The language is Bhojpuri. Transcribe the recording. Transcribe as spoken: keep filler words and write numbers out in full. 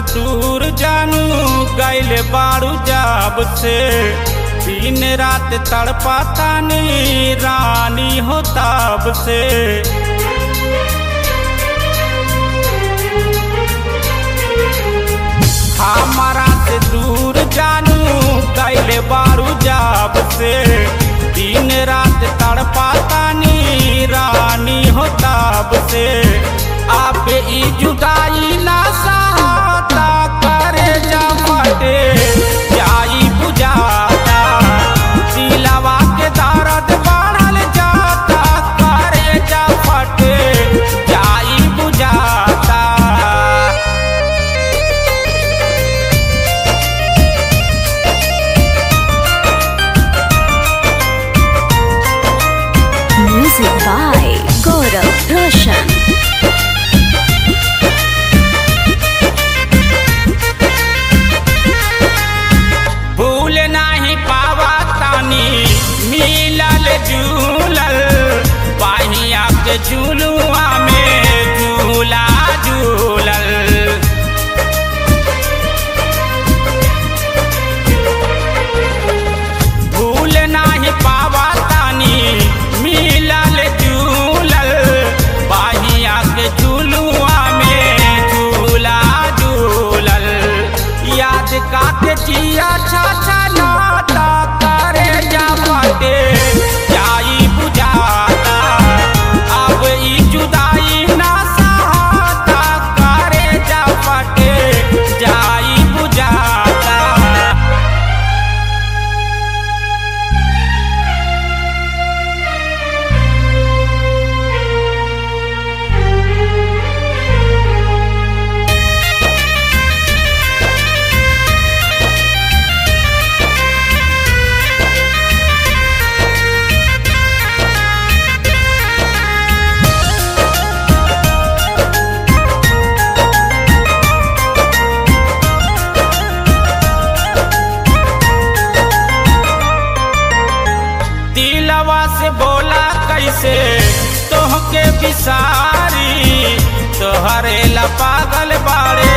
दूर जानू गैले बारू जाब से दिन रात तड़पातानी रानी हो ताब से। हमारा से दूर जानू गैले बारू जाब से दिन रात तड़पातानी रानी हो ताब से। आप ई जुदाई ना सहाता करे जा फटे जाई बुझाता दिलवा के दर्द बढ़ल जाता करे जा फटे जाई बुझाता। Music by Gaurav Roshan. भूल नहीं पावा तानी मिलल झूलल बाहिया के झूलुआ में झूला झूलल। भूल नहीं पावा तानी मिलल झूलल बाहिया के झूलुआ में झूला झूलल। याद काटे जिया छाछा नाता करे जा फटे जाई बुझाता अब ई जुदाई ना सहाता करे जा फटे जाई बुझाता। दिलवा से बोला कैसे तोहके बिसारी तोहरे ला पागल बाड़े